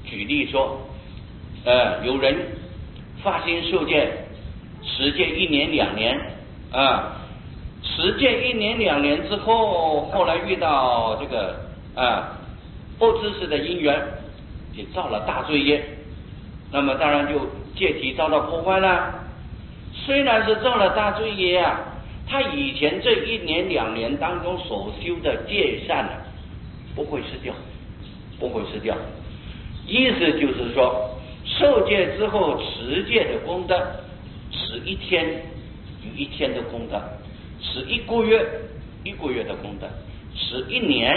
举例说，有人发心受戒，持戒1年2年持戒1年2年之后，后来遇到这个不知识的因缘，也造了大罪业，那么当然就戒体遭到破坏了。虽然是造了大罪业他以前这1年2年当中所修的戒善不会失掉，不会失掉。意思就是说，受戒之后持戒的功德，持1天有1天的功德，持1个月1个月的功德，持1年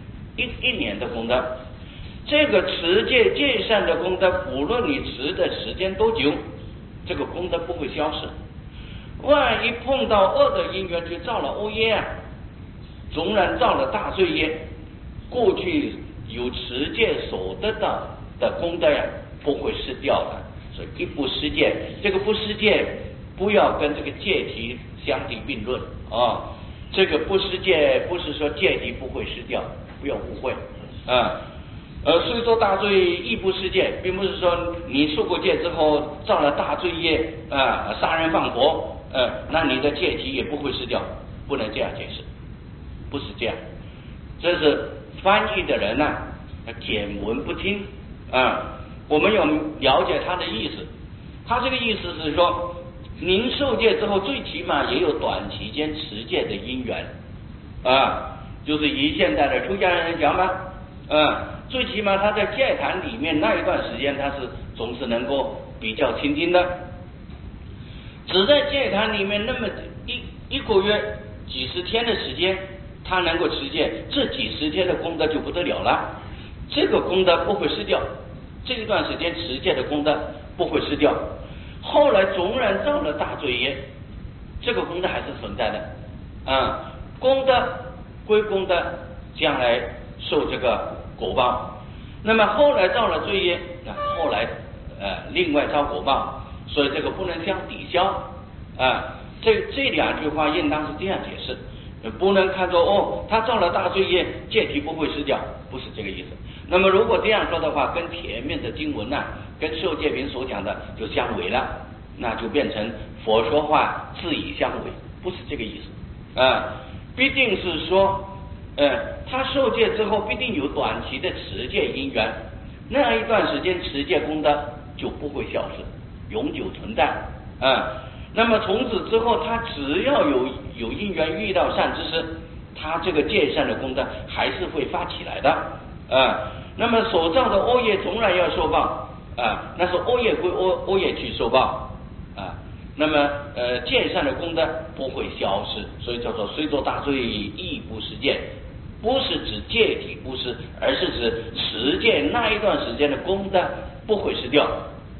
1年的功德。这个持戒戒善的功德，无论你持的时间多久，这个功德不会消失。万一碰到恶的因缘，去造了恶业纵然造了大罪业，过去有持戒所得到的功德不会失掉的。所以一不失戒，这个不失戒不要跟这个戒体相提并论这个不失戒不是说戒体不会失掉，不要误会虽说大罪亦不失戒，并不是说你受过戒之后造了大罪业杀人放火那你的戒体也不会失掉，不能这样解释，不是这样。这是翻译的人简文不听我们要了解他的意思。他这个意思是说，您受戒之后最起码也有短期间持戒的因缘就是以现在的出家人讲嘛最起码他在戒坛里面那一段时间，他是总是能够比较清净的。只在戒坛里面那么一个月几十天的时间，他能够持戒，这几十天的功德就不得了了。这个功德不会失掉，这一段时间持戒的功德不会失掉。后来纵然造了大罪业，这个功德还是存在的功德归功德，将来受这个果报。那么后来造了罪业，后来另外遭果报，所以这个不能相抵消这两句话应当是这样解释，不能看作他造了大罪业，戒体不会失掉，不是这个意思。那么如果这样说的话，跟前面的经文跟受戒品所讲的就相违了，那就变成佛说话自以相违，不是这个意思必定是说他受戒之后必定有短期的持戒因缘，那一段时间持戒功德就不会消失，永久存在那么从此之后，他只要有因缘遇到善知识，他这个戒善的功德还是会发起来的那么所造的恶业纵然要受报那是恶业归恶业去受报那么戒善的功德不会消失，所以叫做虽作大罪亦不失戒，不是指戒体不失，而是指持戒那一段时间的功德不会失掉。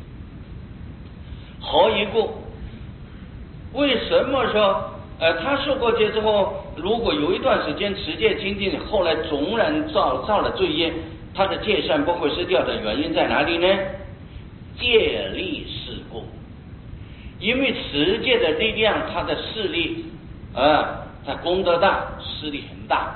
何以故？为什么说他受过戒之后，如果有一段时间持戒清净，后来纵然造了罪业，他的戒善不会失掉的原因在哪里呢？戒力是故。因为持戒的力量，它的势力它功德大，势力很大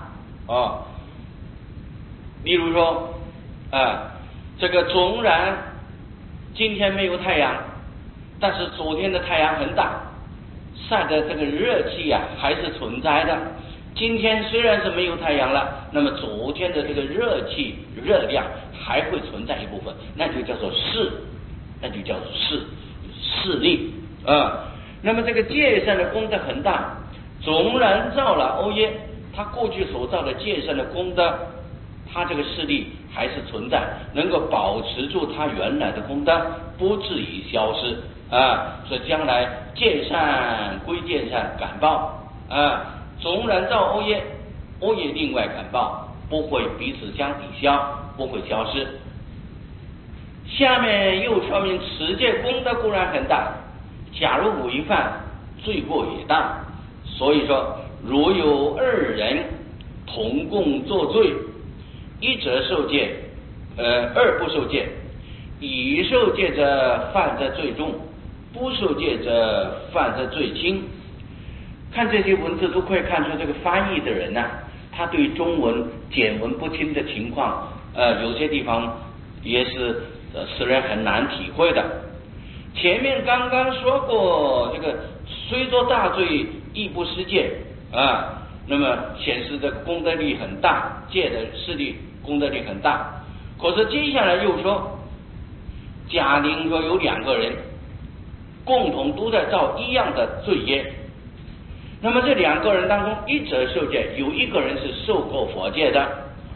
例如说这个纵然今天没有太阳，但是昨天的太阳很大，晒的这个热气还是存在的。今天虽然是没有太阳了，那么昨天的这个热气热量还会存在一部分，那就叫做势，那就叫做势力那么这个戒善的功德很大，纵然造了恶业，他过去所造的戒善的功德，他这个势力还是存在，能够保持住他原来的功德，不至于消失所以将来戒善归戒善感报纵然造恶业，恶业另外感报，不会彼此相抵消，不会消失。下面又说明持戒功德固然很大，假如违犯，罪过也大。所以说，如有2人同共作罪，一者受戒，2不受戒，已受戒者犯则罪重，不受戒者犯则罪轻。看这些文字都可以看出这个翻译的人他对中文简文不清的情况有些地方也是使人很难体会的。前面刚刚说过，这个虽作大罪，亦不失戒啊，那么显示这个功德力很大，戒的势力功德力很大。可是接下来又说，假定说有2个人共同都在造一样的罪业，那么这2个人当中，一者受戒，有1个人是受过佛戒的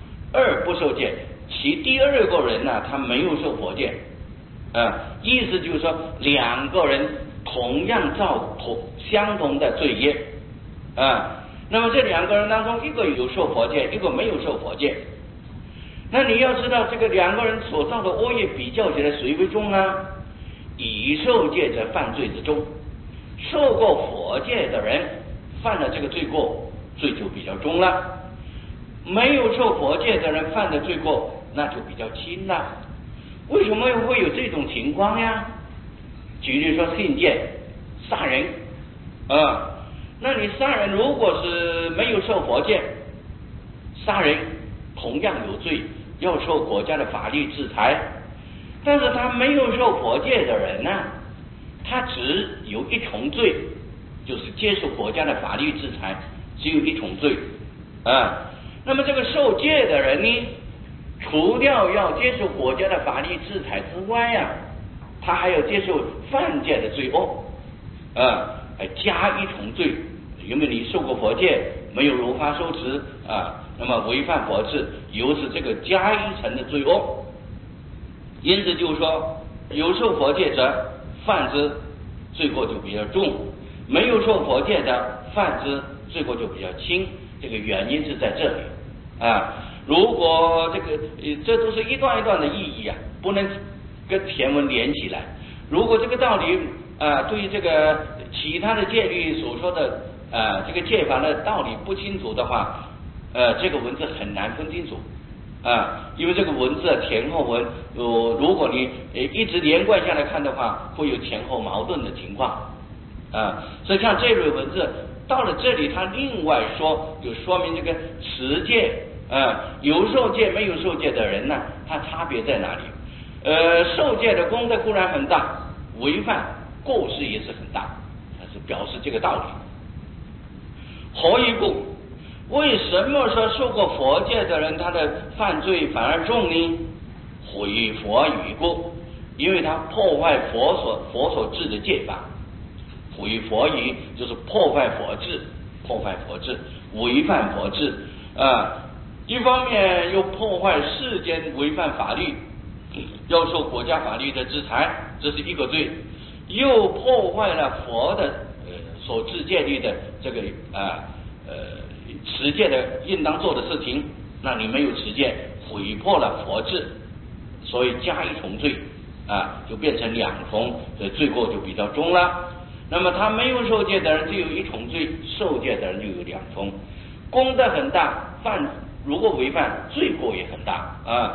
，2不受戒，其第2个人呢，他没有受佛戒。意思就是说2个人同样造相同的罪业那么这2个人当中，一个有受佛戒，一个没有受佛戒。那你要知道，这个2个人所造的恶业比较起来，谁为重呢？已受戒者犯罪之重，受过佛戒的人犯了这个罪过，罪就比较重了；没有受佛戒的人犯的罪过，那就比较轻了。为什么会有这种情况呀？举例说信戒、杀人那你杀人如果是没有受佛戒，杀人同样有罪，要受国家的法律制裁。但是他没有受佛戒的人呢，他只有一重罪，就是接受国家的法律制裁，只有一重罪那么这个受戒的人呢，除掉要接受国家的法律制裁之外他还要接受犯戒的罪恶加一重罪。因为你受过佛戒，没有如法受持那么违反佛制，又是这个加一层的罪恶。因此就是说，有受佛戒者犯之罪过就比较重，没有受佛戒的犯之罪过就比较轻。这个原因是在这里如果这都是一段一段的意义不能跟前文连起来。如果这个道理对于这个其他的戒律所说的这个戒法的道理不清楚的话，这个文字很难分清楚因为这个文字前后文如果你一直连贯下来看的话，会有前后矛盾的情况所以像这类文字到了这里，它另外说，就说明这个持戒有受戒没有受戒的人呢，它差别在哪里？受戒的功德固然很大，违犯过失也是很大，它是表示这个道理。何以故？为什么说受过佛戒的人他的犯罪反而重呢？毁佛语故，因为他破坏佛所制的戒法。毁佛语就是破坏佛制，违反佛制一方面又破坏世间，违反法律，要受国家法律的制裁，这是一个罪；又破坏了佛的所制戒律的这个持戒的应当做的事情，那你没有持戒，毁破了佛制，所以加一重罪就变成2重，所以罪过就比较重了。那么他没有受戒的人就有1重罪，受戒的人就有2重，功德很大，如果违犯，罪过也很大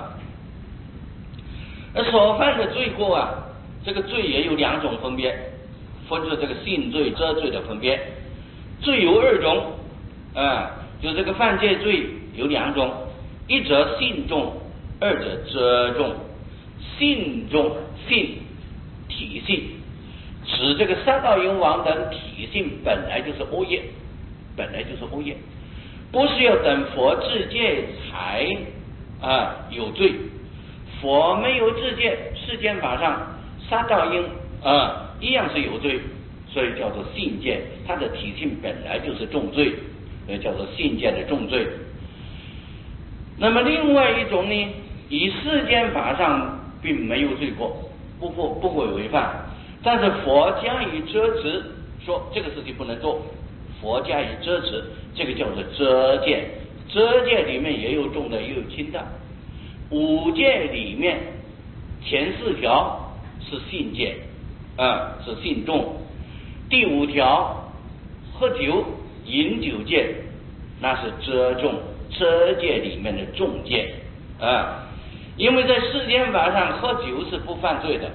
而所犯的罪过这个罪也有2种分别，分出这个信罪、遮罪的分别。罪有2种就这个犯戒罪有2种，一者信重，二者遮重。信重，信体性，指这个杀盗淫妄等体性本来就是恶业，不是要等佛制戒才有罪。佛没有制戒，世间法上杀盗淫一样是有罪，所以叫做信戒，它的体性本来就是重罪，叫做信戒的重罪。那么另外一种呢，以世间法上并没有罪过，不会违犯，但是佛加以遮持，说这个事情不能做，佛加以遮持，这个叫做遮戒。遮戒里面也有重的也有轻的。5戒里面前4条是信戒是信重，第5条喝酒饮酒戒那是遮重，遮戒里面的重戒因为在世间法上喝酒是不犯罪的，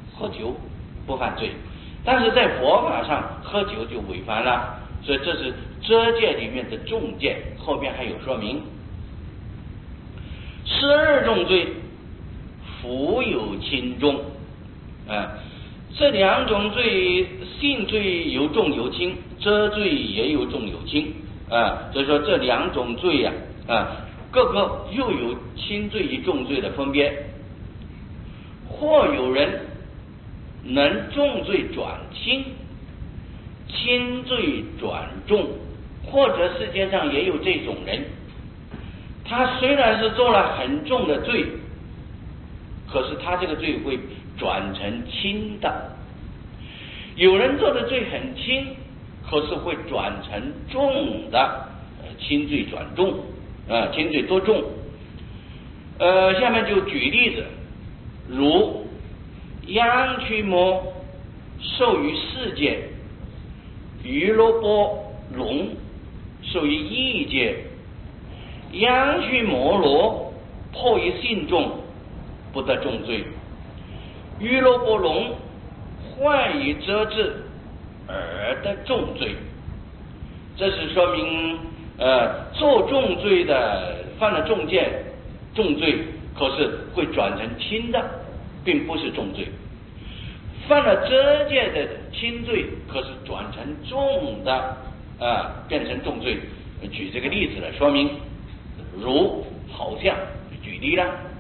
但是在佛法上喝酒就违反了，所以这是遮戒里面的重戒，后边还有说明。12重罪， ful有轻重，这两种罪，性罪有重有轻，遮罪也有重有轻，所以说这两种罪呀，各个又有轻罪与重罪的分别。或有人能重罪转轻，轻罪转重，或者世界上也有这种人，他虽然是做了很重的罪，可是他这个罪会转成轻的。有人做的罪很轻，可是会转成重的，轻罪转重，轻罪多重。下面就举例子，如羊群魔受于世界，鱼萝卜龙受于异界，羊群魔罗迫于信众，不得重罪；鱼萝卜龙患于遮治，而得重罪。这是说明，做重罪的犯了重罪，可是会转成轻的，并不是重罪；犯了遮戒的轻罪，可是转成重的，变成重罪。举这个例子来说明，如好像举例了。